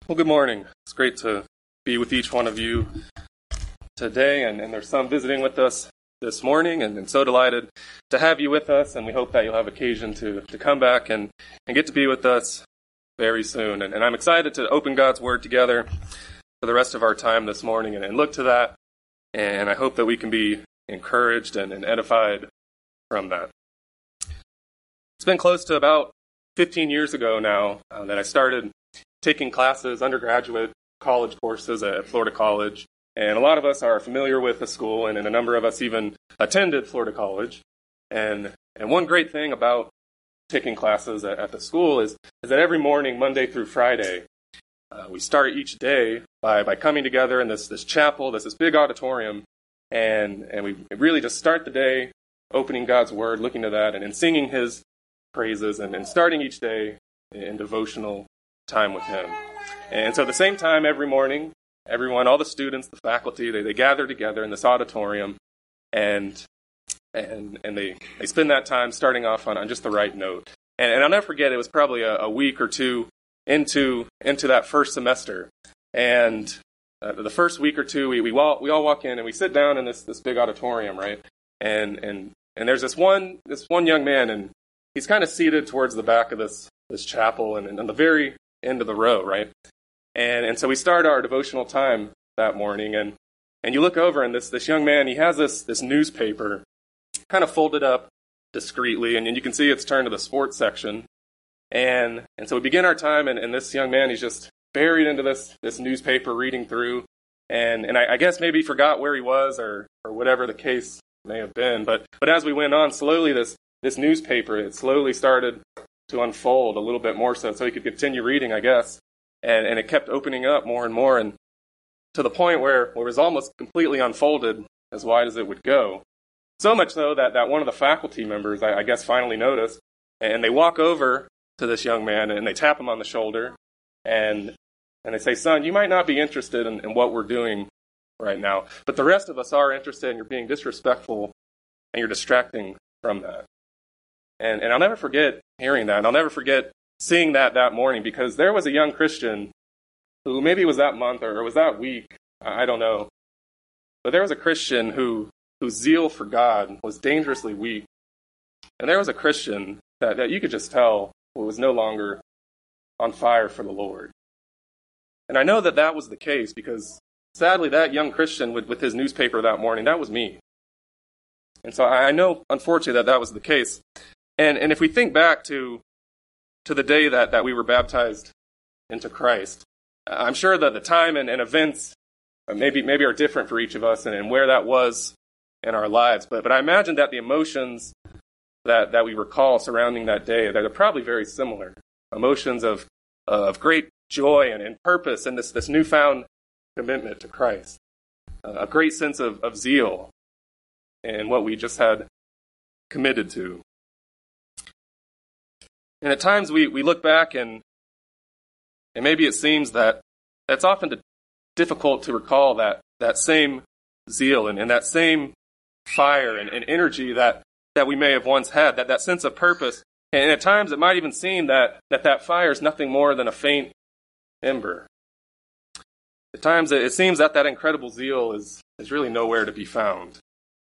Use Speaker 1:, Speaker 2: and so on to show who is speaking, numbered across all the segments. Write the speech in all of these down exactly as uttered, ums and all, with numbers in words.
Speaker 1: Well, good morning. It's great to be with each one of you today, and, and there's some visiting with us this morning, and, and so delighted to have you with us, and we hope that you'll have occasion to, to come back and, and get to be with us very soon. And, and I'm excited to open God's Word together for the rest of our time this morning and, and look to that, and I hope that we can be encouraged and, and edified from that. It's been close to about fifteen years ago now uh, that I started taking classes, undergraduate college courses at Florida College. And a lot of us are familiar with the school, and, and a number of us even attended Florida College. And and one great thing about taking classes at, at the school is, is that every morning, Monday through Friday, uh, we start each day by, by coming together in this, this chapel, this, this big auditorium, and, and we really just start the day opening God's Word, looking to that, and, and singing His praises, and, and starting each day in devotional time with Him. And so at the same time every morning, everyone, all the students, the faculty, they, they gather together in this auditorium, and and and they, they spend that time starting off on, on just the right note. And, and I'll never forget, it was probably a, a week or two into into that first semester. And uh, the first week or two, we we all, we all walk in and we sit down in this, this big auditorium, right? And and and there's this one this one young man, and he's kind of seated towards the back of this this chapel, and, and on the very end of the row, right? And and so we start our devotional time that morning, and and you look over, and this this young man, he has this this newspaper kind of folded up discreetly, and, and you can see it's turned to the sports section. And and so we begin our time, and, and this young man, he's just buried into this this newspaper, reading through, and and I, I guess maybe he forgot where he was, or or whatever the case may have been. But but as we went on, slowly this this newspaper, it slowly started to unfold a little bit more so, so he could continue reading, I guess. And and it kept opening up more and more, and to the point where, where it was almost completely unfolded as wide as it would go. So much so that, that one of the faculty members, I, I guess, finally noticed, and they walk over to this young man, and they tap him on the shoulder, and and they say, "Son, you might not be interested in, in what we're doing right now, but the rest of us are interested, and you're being disrespectful, and you're distracting from that." And and I'll never forget hearing that, and I'll never forget seeing that that morning, because there was a young Christian who maybe it was that month or it was that week, I don't know, but there was a Christian who whose zeal for God was dangerously weak, and there was a Christian that, that you could just tell was no longer on fire for the Lord. And I know that that was the case because, sadly, that young Christian with, with his newspaper that morning, that was me. And so I know, unfortunately, that that was the case. And and if we think back to to the day that, that we were baptized into Christ, I'm sure that the time and, and events maybe maybe are different for each of us, and, and where that was in our lives. But but I imagine that the emotions that, that we recall surrounding that day, that are probably very similar. Emotions of of great joy and, and purpose, and this, this newfound commitment to Christ. A great sense of, of zeal in what we just had committed to. And at times we, we look back, and and maybe it seems that it's often difficult to recall that, that same zeal and, and that same fire and, and energy that, that we may have once had, that, that sense of purpose. And at times it might even seem that that, that fire is nothing more than a faint ember. At times it, it seems that that incredible zeal is, is really nowhere to be found.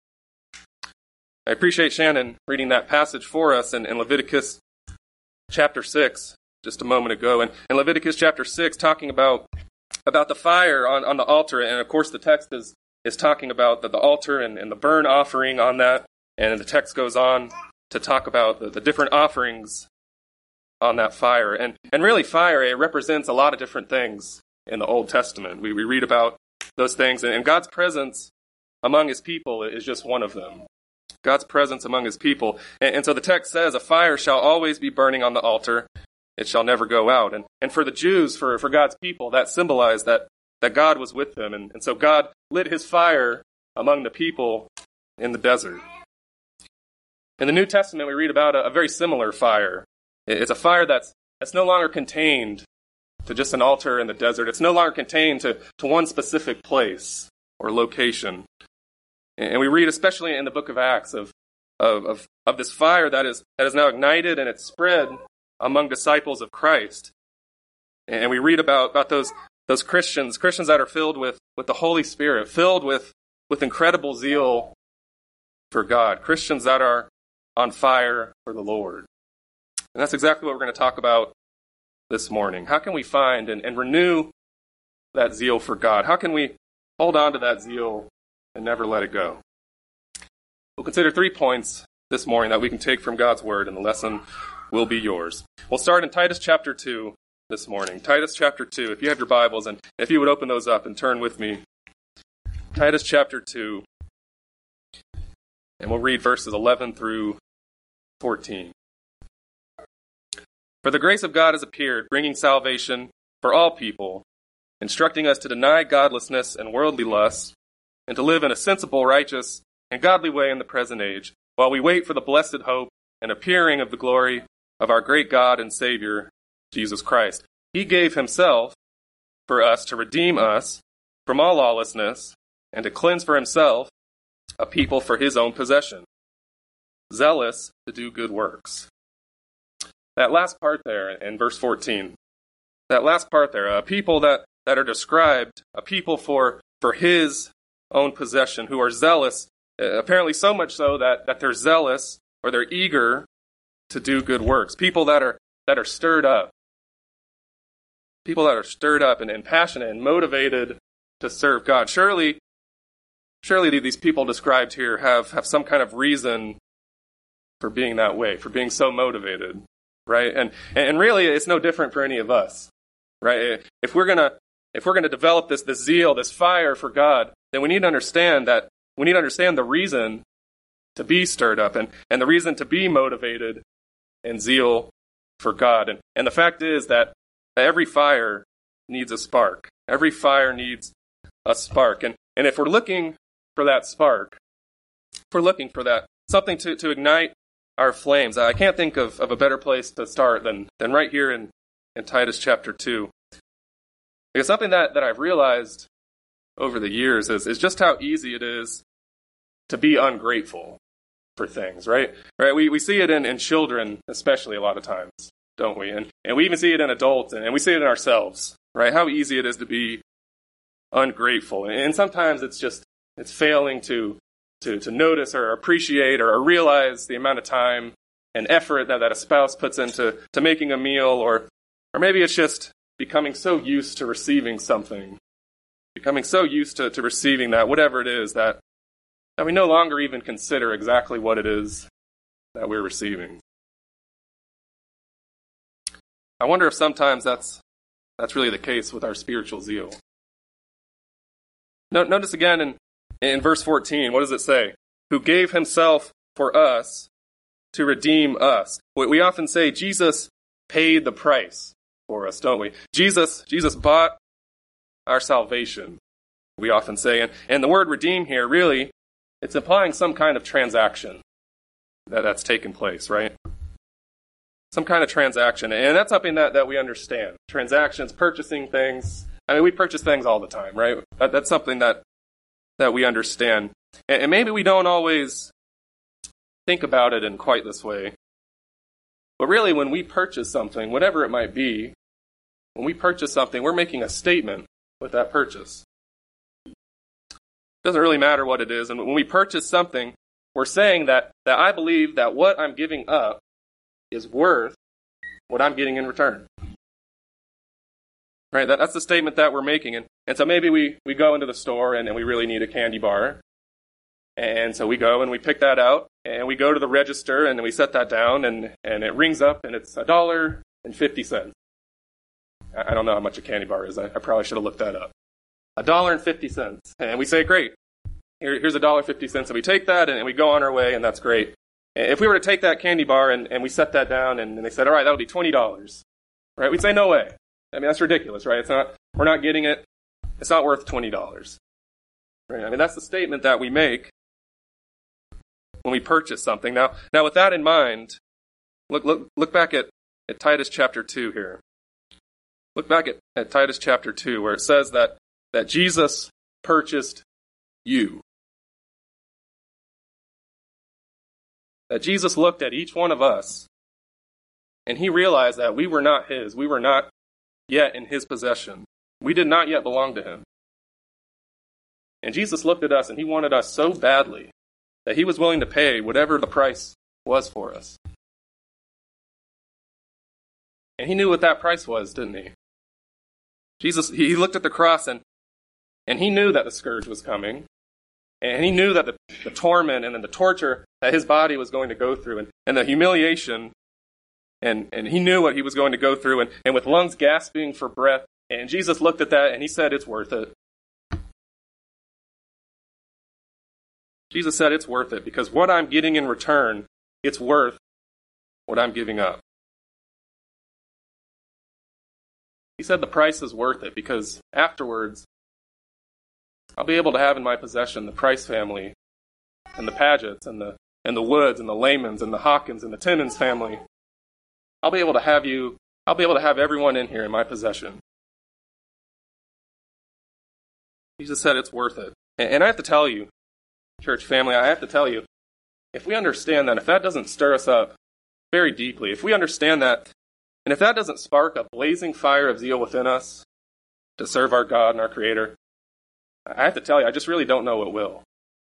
Speaker 1: I appreciate Shannon reading that passage for us in, in Leviticus chapter six, just a moment ago. And in Leviticus chapter six, talking about about the fire on, on the altar. And of course the text is, is talking about the, the altar and, and the burnt offering on that. And the text goes on to talk about the, the different offerings on that fire. And and really fire, it represents a lot of different things in the Old Testament. We, we read about those things. And, and God's presence among His people is just one of them. God's presence among His people. And, and so the text says, "A fire shall always be burning on the altar. It shall never go out." And and for the Jews, for, for God's people, that symbolized that, that God was with them. And, and so God lit His fire among the people in the desert. In the New Testament, we read about a, a very similar fire. It's a fire that's that's no longer contained to just an altar in the desert. It's no longer contained to, to one specific place or location. And we read, especially in the book of Acts, of of of, of this fire that is that is now ignited and it's spread among disciples of Christ. And we read about, about those, those Christians, Christians that are filled with, with the Holy Spirit, filled with, with incredible zeal for God, Christians that are on fire for the Lord. And that's exactly what we're going to talk about this morning. How can we find and, and renew that zeal for God? How can we hold on to that zeal and never let it go? We'll consider three points this morning that we can take from God's Word, and the lesson will be yours. We'll start in Titus chapter two this morning. Titus chapter two. If you have your Bibles, and if you would open those up and turn with me. Titus chapter two. And we'll read verses eleven through fourteen. For the grace of God has appeared, bringing salvation for all people, instructing us to deny godlessness and worldly lusts, and to live in a sensible, righteous, and godly way in the present age, while we wait for the blessed hope and appearing of the glory of our great God and Savior, Jesus Christ. He gave himself for us to redeem us from all lawlessness and to cleanse for himself a people for his own possession, zealous to do good works. That last part there in verse fourteen, that last part there, a people that, that are described, a people for, for his own possession, who are zealous, apparently so much so that, that they're zealous or they're eager to do good works. People that are that are stirred up. People that are stirred up and, and passionate and motivated to serve God. Surely, surely these people described here have, have some kind of reason for being that way, for being so motivated, right? And and really, it's no different for any of us, right? If we're gonna if we're gonna develop this this zeal, this fire for God, then we need to understand that we need to understand the reason to be stirred up and, and the reason to be motivated and zeal for God. And, and the fact is that every fire needs a spark. Every fire needs a spark. And, and if we're looking for that spark, if we're looking for that, something to, to ignite our flames, I can't think of, of a better place to start than, than right here in, in Titus chapter two. Because something that, that I've realized over the years is, is just how easy it is to be ungrateful for things, right? Right? We we see it in, in children, especially a lot of times, don't we? And and we even see it in adults, and, and we see it in ourselves, right? How easy it is to be ungrateful. And, and sometimes it's just, it's failing to, to, to notice or appreciate or, or realize the amount of time and effort that, that a spouse puts into to making a meal, or or maybe it's just becoming so used to receiving something, becoming so used to, to receiving that, whatever it is, that that we no longer even consider exactly what it is that we're receiving. I wonder if sometimes that's that's really the case with our spiritual zeal. No, notice again in, in verse fourteen, what does it say? Who gave himself for us to redeem us. We often say Jesus paid the price for us, don't we? Jesus, Jesus bought our salvation, we often say. And, and the word redeem here, really, it's implying some kind of transaction that, that's taken place, right? Some kind of transaction. And that's something that, that we understand. Transactions, purchasing things. I mean, we purchase things all the time, right? That, that's something that that we understand. And, and maybe we don't always think about it in quite this way. But really, when we purchase something, whatever it might be, when we purchase something, we're making a statement with that purchase. Doesn't really matter what it is. And when we purchase something, we're saying that, that I believe that what I'm giving up is worth what I'm getting in return. Right? That, that's the statement that we're making. And, and so maybe we, we go into the store and, and we really need a candy bar. And so we go and we pick that out and we go to the register and we set that down and, and it rings up and it's a dollar and fifty cents. I don't know how much a candy bar is. I, I probably should have looked that up. A dollar and fifty cents. And we say, great, Here, here's a dollar fifty cents. And we take that and we go on our way, and that's great. If we were to take that candy bar and, and we set that down and, and they said, all right, that'll be twenty dollars, right? We'd say, no way. I mean, that's ridiculous, right? It's not, we're not getting it. It's not worth twenty dollars. Right? I mean, that's the statement that we make when we purchase something. Now, now with that in mind, look, look, look back at, at Titus chapter two here. Look back at, at Titus chapter two, where it says that, that Jesus purchased you. That Jesus looked at each one of us and he realized that we were not his. We were not yet in his possession. We did not yet belong to him. And Jesus looked at us, and he wanted us so badly that he was willing to pay whatever the price was for us. And he knew what that price was, didn't he? Jesus, he looked at the cross, and, and he knew that the scourge was coming. And he knew that the, the torment and then the torture that his body was going to go through, and, and the humiliation, and, and he knew what he was going to go through, and, and with lungs gasping for breath. And Jesus looked at that, and he said, it's worth it. Jesus said, it's worth it, because what I'm getting in return, it's worth what I'm giving up. He said the price is worth it, because afterwards, I'll be able to have in my possession the Price family, and the Pagets, and the and the Woods, and the Lamans, and the Hawkins, and the Timmons family. I'll be able to have you, I'll be able to have everyone in here in my possession. Jesus said it's worth it. And, and I have to tell you, church family, I have to tell you, if we understand that, if that doesn't stir us up very deeply, if we understand that, and if that doesn't spark a blazing fire of zeal within us to serve our God and our Creator, I have to tell you, I just really don't know what will.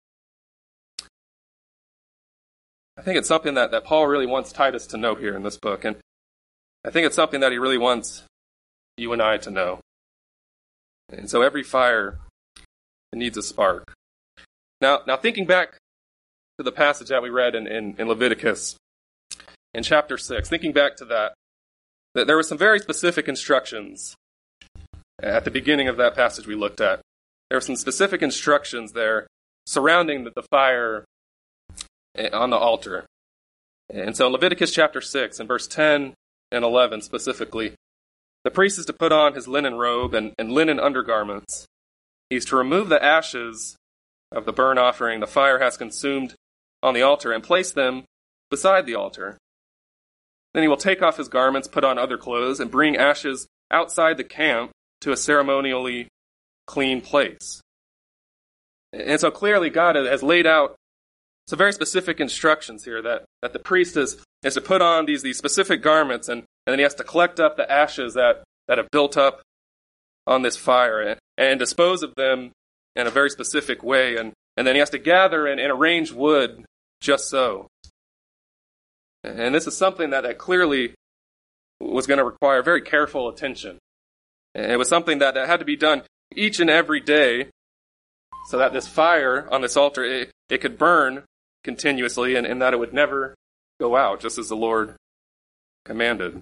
Speaker 1: I think it's something that, that Paul really wants Titus to know here in this book, and I think it's something that he really wants you and I to know. And so every fire needs a spark. Now, now thinking back to the passage that we read in, in, in Leviticus, in chapter six, thinking back to that, that there were some very specific instructions at the beginning of that passage we looked at. There were some specific instructions there surrounding the, the fire on the altar. And so in Leviticus chapter six, in verse ten and eleven specifically, the priest is to put on his linen robe and, and linen undergarments. He's to remove the ashes of the burnt offering the fire has consumed on the altar and place them beside the altar. Then he will take off his garments, put on other clothes, and bring ashes outside the camp to a ceremonially clean place. And so clearly God has laid out some very specific instructions here that, that the priest is, is to put on these, these specific garments, and, and then he has to collect up the ashes that, that have built up on this fire and, and dispose of them in a very specific way. And, and then he has to gather and, and arrange wood just so. And this is something that, that clearly was going to require very careful attention. And it was something that, that had to be done each and every day so that this fire on this altar, it, it could burn continuously and, and that it would never go out, just as the Lord commanded.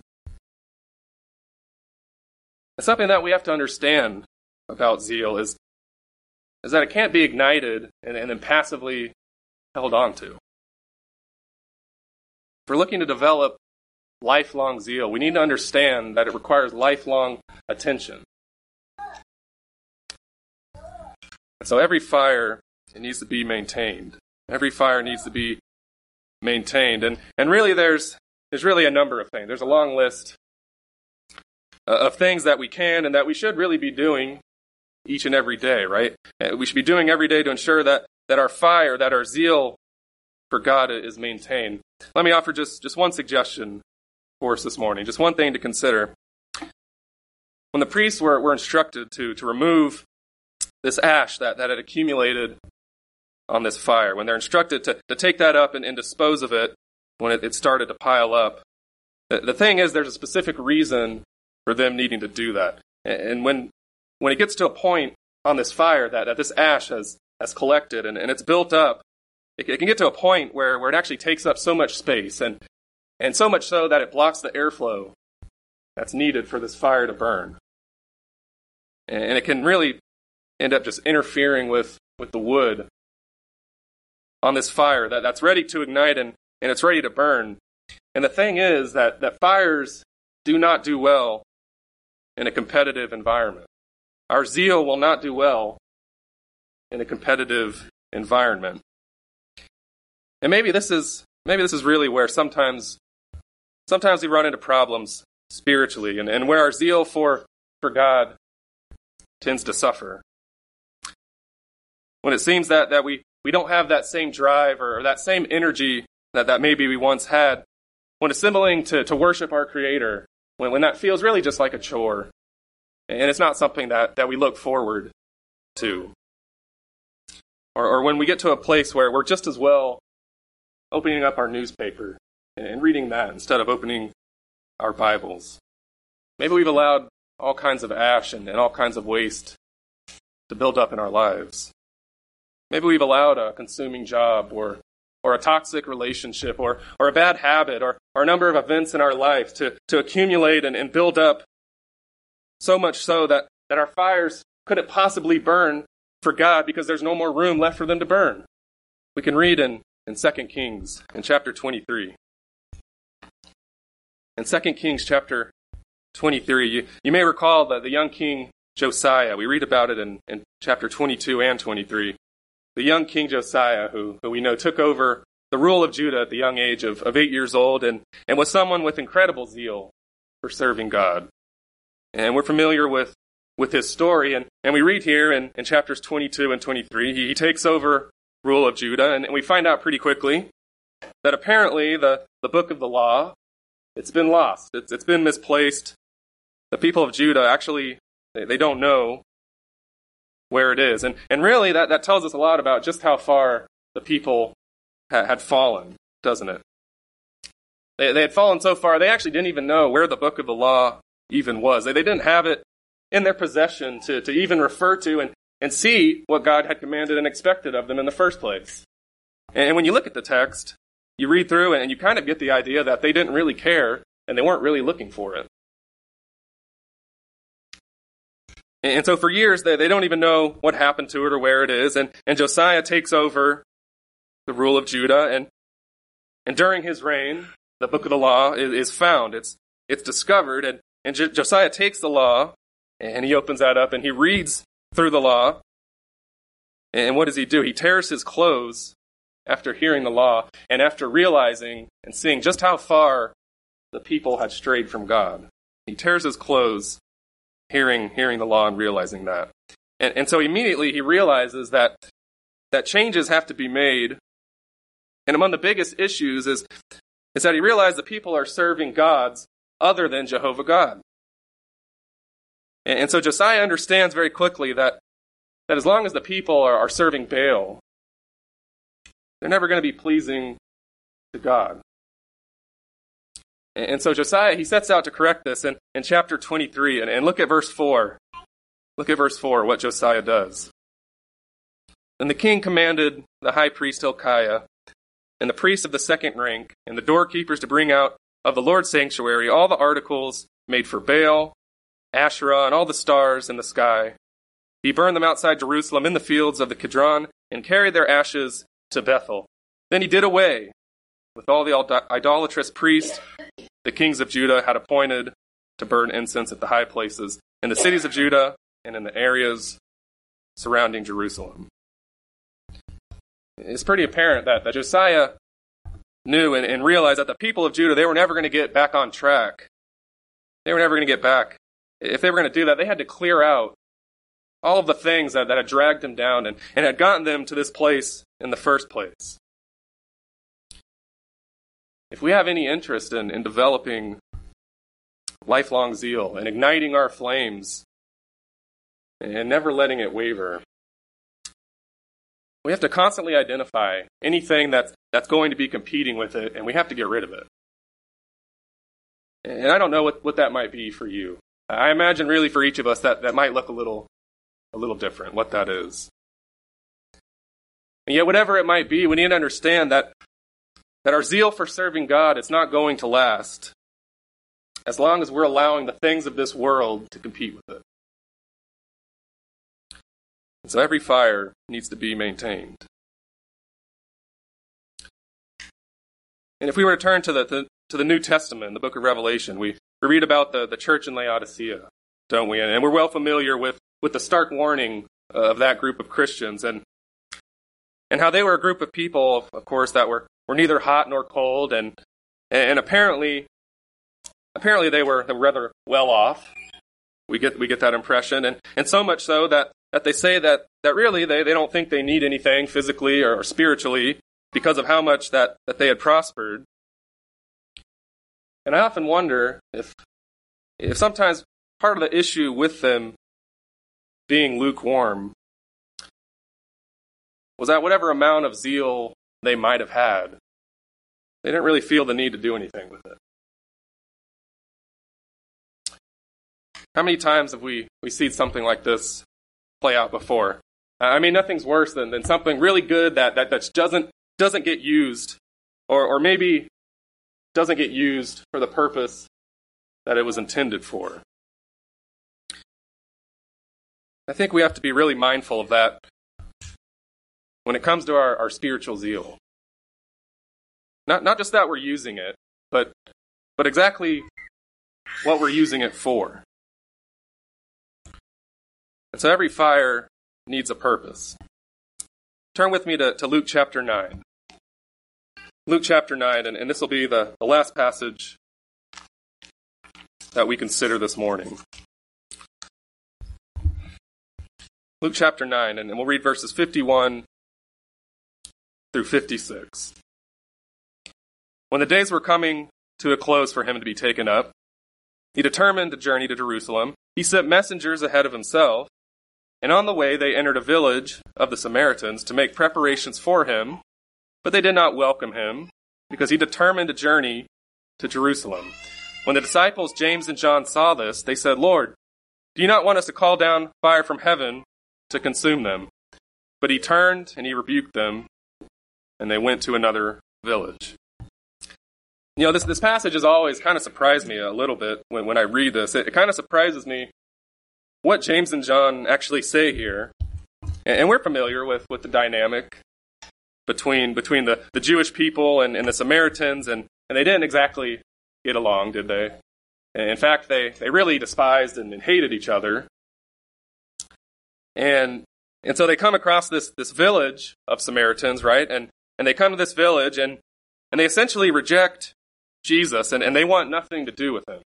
Speaker 1: And something that we have to understand about zeal is, is that it can't be ignited and, and then passively held on to. If we're looking to develop lifelong zeal, we need to understand that it requires lifelong attention. And so every fire, it needs to be maintained. Every fire needs to be maintained. And, and really there's, there's really a number of things. There's a long list of things that we can and that we should really be doing each and every day, right? We should be doing every day to ensure that, that our fire, that our zeal for God is maintained. Let me offer just, just one suggestion for us this morning, just one thing to consider. When the priests were, were instructed to, to remove this ash that, that had accumulated on this fire, when they're instructed to, to take that up and, and dispose of it when it, it started to pile up, the, the thing is there's a specific reason for them needing to do that. And when when it gets to a point on this fire that, that this ash has, has collected and, and it's built up, it, it can get to a point where, where it actually takes up so much space, and, and so much so that it blocks the airflow that's needed for this fire to burn. And, and it can really end up just interfering with, with the wood on this fire that, that's ready to ignite and, and it's ready to burn. And the thing is that, that fires do not do well in a competitive environment. Our zeal will not do well in a competitive environment. And maybe this is maybe this is really where sometimes sometimes we run into problems spiritually and, and where our zeal for, for God tends to suffer. When it seems that, that we, we don't have that same drive or, or that same energy that, that maybe we once had when assembling to, to worship our Creator, when, when that feels really just like a chore And it's not something that, that we look forward to. Or, or when we get to a place where we're just as well opening up our newspaper and reading that instead of opening our Bibles. Maybe we've allowed all kinds of ash and, and all kinds of waste to build up in our lives. Maybe we've allowed a consuming job or or a toxic relationship or or a bad habit or, or a number of events in our life to, to accumulate and, and build up so much so that, that our fires couldn't possibly burn for God because there's no more room left for them to burn. We can read in, in Second Kings in chapter twenty-three. In Second Kings chapter twenty-three, you, you may recall that the young king Josiah, we read about it in, in chapter twenty-two and twenty-three. The young king Josiah, who, who we know took over the rule of Judah at the young age of, of eight years old and, and was someone with incredible zeal for serving God. And we're familiar with, with his story, and, and we read here in, in chapters twenty-two and twenty-three, he, he takes over rule of Judah, and, and we find out pretty quickly that apparently the, the book of the law, it's been lost. It's, it's been misplaced. The people of Judah actually, they, they don't know where it is. And, and really, that, that tells us a lot about just how far the people ha- had fallen, doesn't it? They, they had fallen so far, they actually didn't even know where the book of the law even was. They, they didn't have it in their possession to, to even refer to and, and see what God had commanded and expected of them in the first place. And when you look at the text, you read through it and you kind of get the idea that they didn't really care and they weren't really looking for it. And so for years, they, they don't even know what happened to it or where it is. And, and Josiah takes over the rule of Judah. And, and during his reign, the book of the law is, is found. It's, it's discovered. And, and J- Josiah takes the law, and he opens that up, and he reads through the law. And what does he do? He tears his clothes after hearing the law and after realizing and seeing just how far the people had strayed from God. He tears his clothes hearing hearing the law and realizing that. And, and so immediately he realizes that, that changes have to be made. And among the biggest issues is, is that he realized the people are serving gods other than Jehovah God. And, and so Josiah understands very quickly that, that as long as the people are, are serving Baal, they're never going to be pleasing to God. And so Josiah, he sets out to correct this in, in chapter twenty-three. And, and look at verse four. Look at verse four, what Josiah does. Then the king commanded the high priest Hilkiah and the priests of the second rank and the doorkeepers to bring out of the Lord's sanctuary all the articles made for Baal, Asherah, and all the stars in the sky. He burned them outside Jerusalem in the fields of the Kidron and carried their ashes to Bethel. Then he did away with all the idolatrous priests the kings of Judah had appointed to burn incense at the high places in the cities of Judah and in the areas surrounding Jerusalem. It's pretty apparent that, that Josiah knew and, and realized that the people of Judah, they were never going to get back on track. They were never going to get back. If they were going to do that, they had to clear out all of the things that, that had dragged them down and, and had gotten them to this place in the first place. If we have any interest in, in developing lifelong zeal and igniting our flames and never letting it waver, we have to constantly identify anything that's, that's going to be competing with it, and we have to get rid of it. And I don't know what, what that might be for you. I imagine really for each of us that, that might look a little, a little different, what that is. And yet whatever it might be, we need to understand that That our zeal for serving God, it's not going to last as long as we're allowing the things of this world to compete with it. And so every fire needs to be maintained. And if we were to turn to the, the to the New Testament, the book of Revelation, we, we read about the, the church in Laodicea, don't we? And we're well familiar with, with the stark warning of that group of Christians and and how they were a group of people, of course, that were were neither hot nor cold, and and apparently, apparently they were rather well off. We get we get that impression, and, and so much so that, that they say that, that really they, they don't think they need anything physically or, or spiritually because of how much that, that they had prospered. And I often wonder if if sometimes part of the issue with them being lukewarm was that whatever amount of zeal they might have had, they didn't really feel the need to do anything with it. How many times have we, we seen something like this play out before? I mean, nothing's worse than, than something really good that, that, that doesn't, doesn't get used, or, or maybe doesn't get used for the purpose that it was intended for. I think we have to be really mindful of that when it comes to our, our spiritual zeal. Not, not just that we're using it, but, but exactly what we're using it for. And so every fire needs a purpose. Turn with me to, to Luke chapter nine. Luke chapter nine, and, and this will be the, the last passage that we consider this morning. Luke chapter nine, and, and we'll read verses fifty-one through fifty-six. When the days were coming to a close for him to be taken up, he determined to journey to Jerusalem. He sent messengers ahead of himself, and on the way they entered a village of the Samaritans to make preparations for him, but they did not welcome him, because he determined to journey to Jerusalem. When the disciples James and John saw this, they said, "Lord, do you not want us to call down fire from heaven to consume them?" But he turned and he rebuked them, and they went to another village. You know, this, this passage has always kind of surprised me a little bit when, when I read this. It, it kind of surprises me what James and John actually say here. And, and we're familiar with, with the dynamic between between the, the Jewish people and, and the Samaritans, and, and they didn't exactly get along, did they? And in fact, they, they really despised and, and hated each other. And and so they come across this, this village of Samaritans, right? And and they come to this village, and, and they essentially reject Jesus, and, and they want nothing to do with him.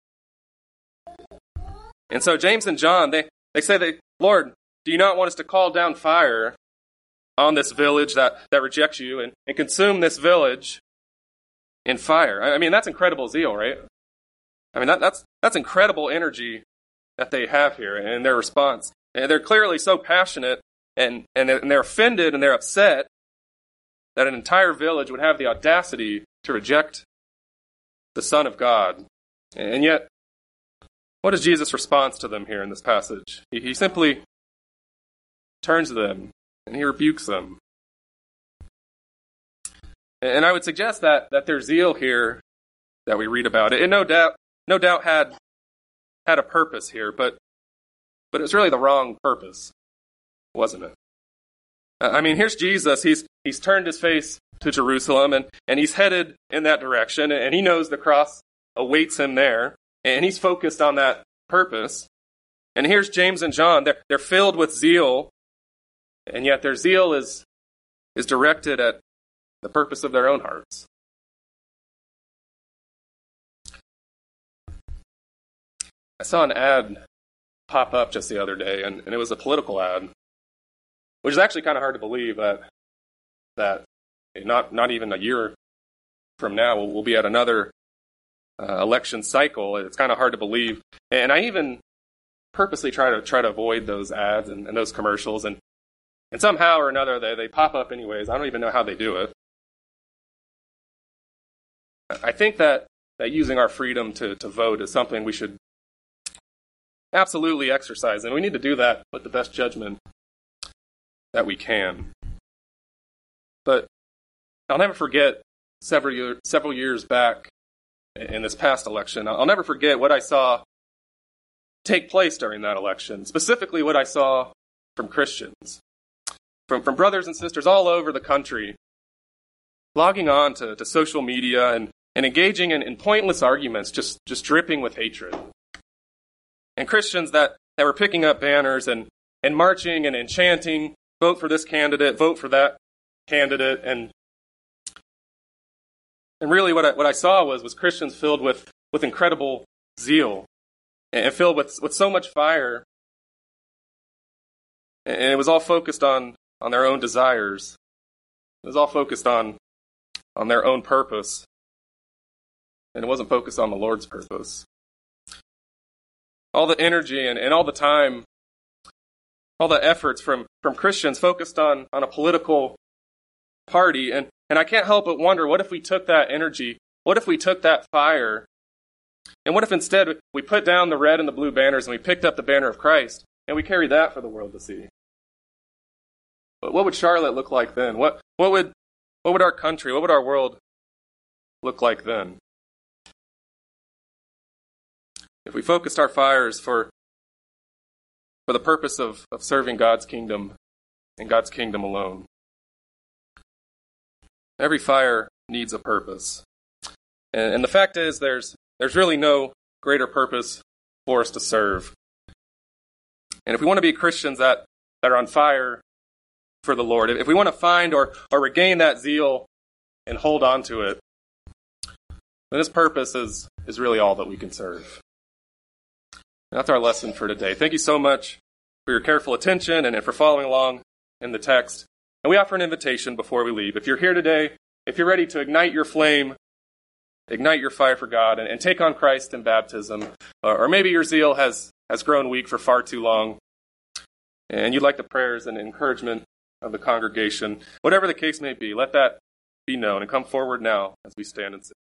Speaker 1: And so James and John, they, they say, they, "Lord, do you not want us to call down fire on this village that, that rejects you and, and consume this village in fire?" I mean, that's incredible zeal, right? I mean, that, that's that's incredible energy that they have here in their response. And they're clearly so passionate, and, and they're offended and they're upset that an entire village would have the audacity to reject the Son of God. And yet, what is Jesus' response to them here in this passage? He, he simply turns to them and he rebukes them. And I would suggest that, that their zeal here that we read about, it, it no doubt no doubt had had a purpose here, but but it's really the wrong purpose, wasn't it? I mean, here's Jesus. He's he's turned his face to Jerusalem, and, and he's headed in that direction, and he knows the cross awaits him there, and he's focused on that purpose. And here's James and John. They're, they're filled with zeal, and yet their zeal is, is directed at the purpose of their own hearts. I saw an ad pop up just the other day, and, and it was a political ad, which is actually kind of hard to believe that that not not even a year from now we'll, we'll be at another uh, election cycle. It's kind of hard to believe, and I even purposely try to try to avoid those ads and, and those commercials, and and somehow or another they, they pop up anyways. I don't even know how they do it. I think that, that using our freedom to, to vote is something we should absolutely exercise, and we need to do that with the best judgment that we can. But I'll never forget several year, several years back in this past election, I'll never forget what I saw take place during that election, specifically what I saw from Christians, from, from brothers and sisters all over the country, logging on to, to social media and, and engaging in, in pointless arguments, just, just dripping with hatred. And Christians that, that were picking up banners and, and marching and, and chanting, "Vote for this candidate, vote for that candidate." And and really what I, what I saw was, was Christians filled with, with incredible zeal and filled with, with so much fire. And it was all focused on, on their own desires. It was all focused on, on their own purpose. And it wasn't focused on the Lord's purpose. all the energy and, and all the time, all the efforts from, from Christians focused on, on a political party. And, and I can't help but wonder, what if we took that energy, what if we took that fire, and what if instead we put down the red and the blue banners and we picked up the banner of Christ and we carried that for the world to see? But what would Charlotte look like then? What, what would, what would our country, what would our world look like then? If we focused our fires for, for the purpose of, of serving God's kingdom and God's kingdom alone. Every fire needs a purpose. And, and the fact is, there's, there's really no greater purpose for us to serve. And if we want to be Christians that, that are on fire for the Lord, if we want to find or, or regain that zeal and hold on to it, then His purpose is, is really all that we can serve. And that's our lesson for today. Thank you so much for your careful attention and for following along in the text. And we offer an invitation before we leave. If you're here today, if you're ready to ignite your flame, ignite your fire for God, and, and take on Christ in baptism, or, or maybe your zeal has, has grown weak for far too long, and you'd like the prayers and encouragement of the congregation, whatever the case may be, let that be known, and come forward now as we stand and sing.